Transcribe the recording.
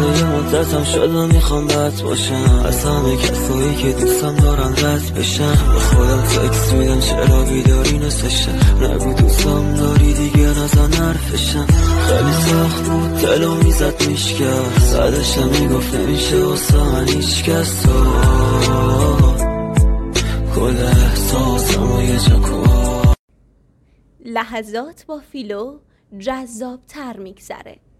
تازه یه مدتم شده میخوام بد باشم، از همه کسایی که دوستم دارن رد بشم. به خودم تکس میدم چرا بیداری نسشم، نگو دوستم داری دیگه نزن حرفشم. خیلی سخت بود دلو میزد میشکست، صدشم میگفت نمیشه واسه من هیچ کس. تو کل احساسم و یه جا کن. لحظات با فیلو جذاب تر میگذره.